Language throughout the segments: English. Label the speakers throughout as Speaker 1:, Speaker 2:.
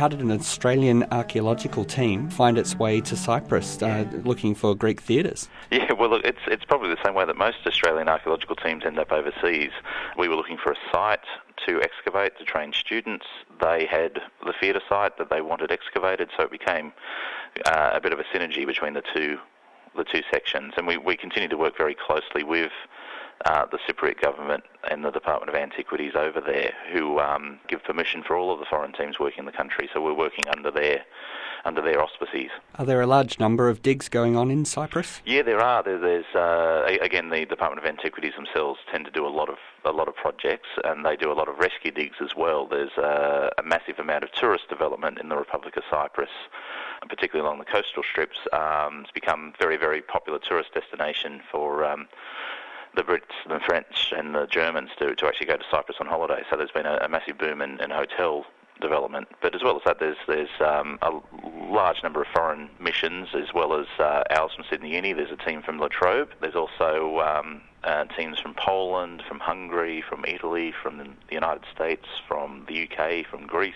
Speaker 1: how did an Australian archaeological team find its way to Cyprus looking for Greek theatres?
Speaker 2: Yeah, well, look, it's probably the same way that most Australian archaeological teams end up overseas. We were looking for a site to excavate, to train students. They had the theatre site that they wanted excavated, so it became a bit of a synergy between the two sections. And we continue to work very closely with the Cypriot government and the Department of Antiquities over there, who give permission for all of the foreign teams working in the country. So we're working under their auspices.
Speaker 1: Are there a large number of digs going on in Cyprus?
Speaker 2: Yeah, there are. There's again, the Department of Antiquities themselves tend to do a lot of projects, and they do a lot of rescue digs as well. There's a massive amount of tourist development in the Republic of Cyprus, and particularly along the coastal strips. It's become very, very popular tourist destination for the Brits, the French and the Germans to actually go to Cyprus on holiday. So there's been a massive boom in hotel development. But as well as that, there's a large number of foreign missions, as well as ours from Sydney Uni. There's a team from La Trobe. There's also teams from Poland, from Hungary, from Italy, from the United States, from the UK, from Greece.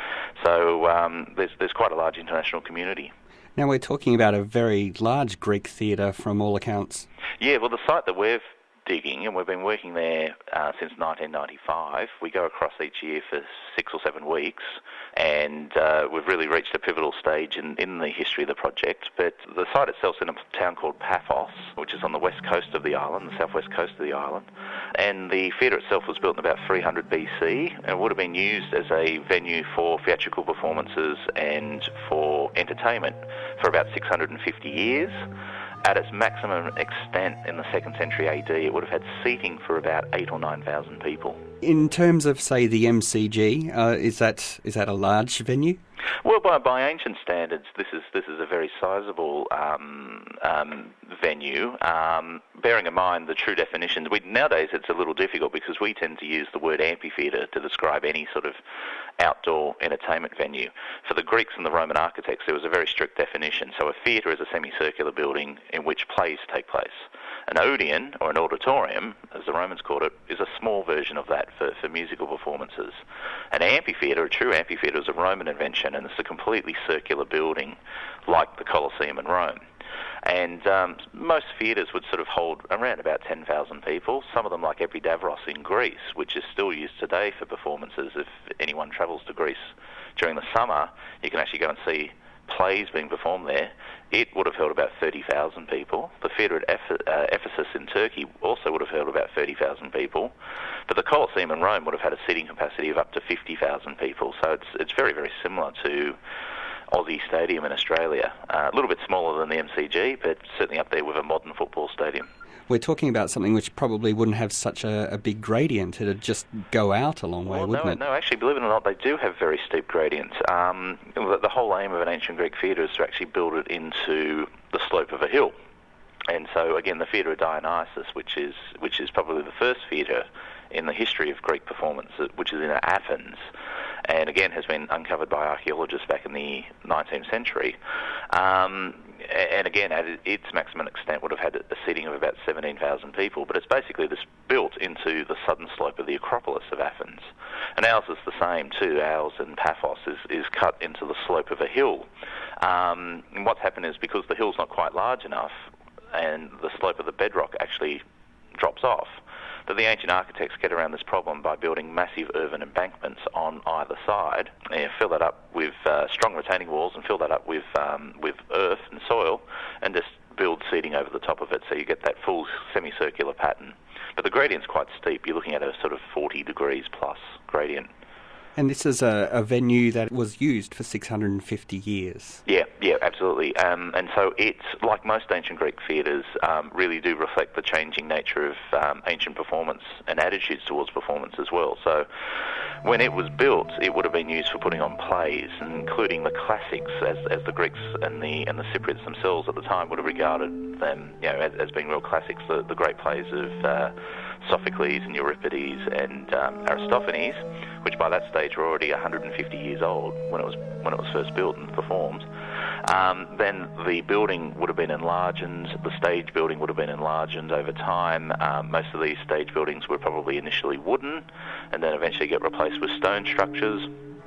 Speaker 2: So there's quite a large international community.
Speaker 1: Now we're talking about a very large Greek theatre from all accounts.
Speaker 2: Yeah, well, the site that we're digging, and we've been working there since 1995. We go across each year for 6 or 7 weeks, and we've really reached a pivotal stage in the history of the project. But the site itself is in a town called Paphos, which is on the west coast of the island, the southwest coast of the island. And the theatre itself was built in about 300 BC, and would have been used as a venue for theatrical performances and for entertainment for about 650 years. At its maximum extent in the 2nd century AD, it would have had seating for about 8,000 or 9,000 people.
Speaker 1: In terms of, say, the MCG, is that a large venue?
Speaker 2: Well, by ancient standards, this is a very sizable venue. Bearing in mind the true definitions, nowadays it's a little difficult because we tend to use the word amphitheatre to describe any sort of outdoor entertainment venue. For the Greeks and the Roman architects, there was a very strict definition. So a theatre is a semicircular building in which plays take place. An odeon, or an auditorium, as the Romans called it, is a small version of that for musical performances. An amphitheatre, a true amphitheatre, is a Roman invention, and it's a completely circular building like the Colosseum in Rome. And most theatres would sort of hold around about 10,000 people. Some of them, like Epidavros in Greece, which is still used today for performances. If anyone travels to Greece during the summer, you can actually go and see plays being performed there. It would have held about 30,000 people. The theatre at Ephesus in Turkey also would have held about 30,000 people. But the Colosseum in Rome would have had a seating capacity of up to 50,000 people. So it's very, very similar to Aussie Stadium in Australia. A little bit smaller than the MCG, but certainly up there with a modern football stadium.
Speaker 1: We're talking about something which probably wouldn't have such a big gradient. It'd just go out a long way, wouldn't it?
Speaker 2: No, actually, believe it or not, they do have very steep gradients. The whole aim of an ancient Greek theatre is to actually build it into the slope of a hill. And so, again, the Theatre of Dionysus, which is probably the first theatre in the history of Greek performance, which is in Athens, and again has been uncovered by archaeologists back in the 19th century. And again, at its maximum extent would have had a seating of about 17,000 people, but it's basically this built into the southern slope of the Acropolis of Athens. And ours is the same too. Ours in Paphos is cut into the slope of a hill. And what's happened is because the hill's not quite large enough and the slope of the bedrock actually drops off, that the ancient architects get around this problem by building massive earthen embankments on either side, and fill that up with strong retaining walls, and fill that up with earth and soil, and just build seating over the top of it, so you get that full semicircular pattern. But the gradient's quite steep. You're looking at a sort of 40 degrees plus gradient.
Speaker 1: And this is a venue that was used for 650 years.
Speaker 2: Yeah, absolutely. And so it's, like most ancient Greek theatres, really do reflect the changing nature of ancient performance and attitudes towards performance as well. So when it was built, it would have been used for putting on plays, including the classics, as the Greeks and the Cypriots themselves at the time would have regarded them, as being real classics. The great plays of Sophocles and Euripides and Aristophanes, which by that stage were already 150 years old when it was first built and performed. Then the building would have been enlarged, the stage building would have been enlarged over time. Most of these stage buildings were probably initially wooden and then eventually get replaced with stone structures.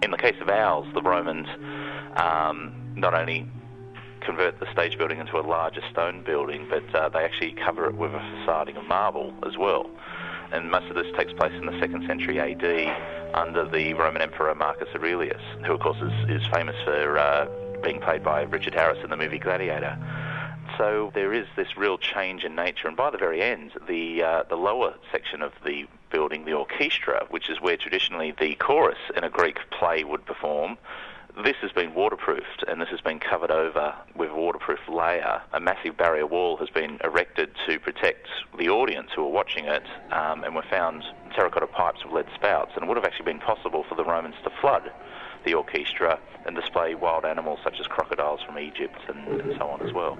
Speaker 2: In the case of ours, the Romans not only convert the stage building into a larger stone building, but they actually cover it with a facading of marble as well. And most of this takes place in the 2nd century AD under the Roman Emperor Marcus Aurelius, who of course is famous for being played by Richard Harris in the movie Gladiator. So there is this real change in nature, and by the very end, the lower section of the building, the orchestra, which is where traditionally the chorus in a Greek play would perform, this has been waterproofed, and this has been covered over with a waterproof layer. A massive barrier wall has been erected to protect the audience who are watching it, and we found terracotta pipes with lead spouts, and it would have actually been possible for the Romans to flood the orchestra and display wild animals such as crocodiles from Egypt and so on as well.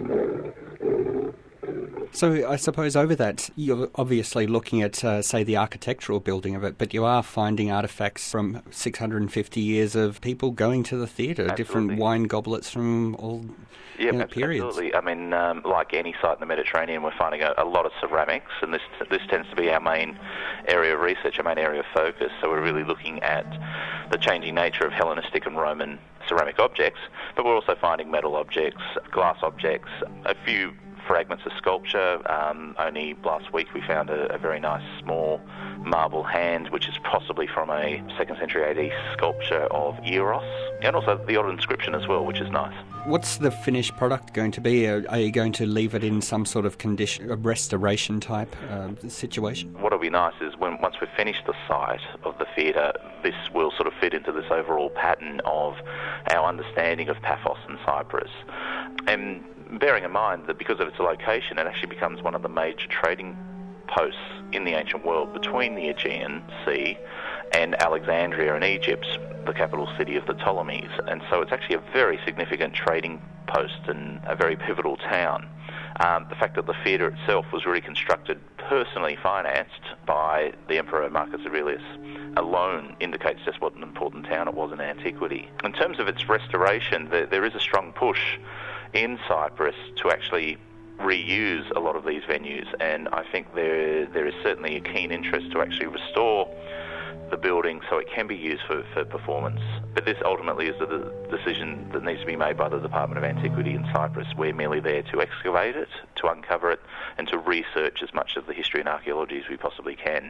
Speaker 1: So I suppose over that, you're obviously looking at, say, the architectural building of it, but you are finding artefacts from 650 years of people going to the theatre, different wine goblets from all periods.
Speaker 2: Absolutely. I mean, like any site in the Mediterranean, we're finding a lot of ceramics, and this tends to be our main area of research, our main area of focus. So we're really looking at the changing nature of Hellenistic and Roman ceramic objects, but we're also finding metal objects, glass objects, a few fragments of sculpture. Only last week we found a very nice small marble hand, which is possibly from a 2nd century AD sculpture of Eros, and also the odd inscription as well, which is nice.
Speaker 1: What's the finished product going to be? Are you going to leave it in some sort of condition, a restoration type situation?
Speaker 2: What will be nice is once we've finished the site of the theatre, this will sort of fit into this overall pattern of our understanding of Paphos and Cyprus. And bearing in mind that because of its location, it actually becomes one of the major trading posts in the ancient world between the Aegean Sea and Alexandria in Egypt, the capital city of the Ptolemies. And so it's actually a very significant trading post and a very pivotal town. The fact that the theatre itself was really constructed, personally financed by the Emperor Marcus Aurelius, alone indicates just what an important town it was in antiquity. In terms of its restoration, there is a strong push in Cyprus to actually reuse a lot of these venues, and I think there is certainly a keen interest to actually restore the building so it can be used for performance. But this ultimately is the decision that needs to be made by the Department of Antiquity in Cyprus. We're merely there to excavate it, to uncover it, and to research as much of the history and archaeology as we possibly can.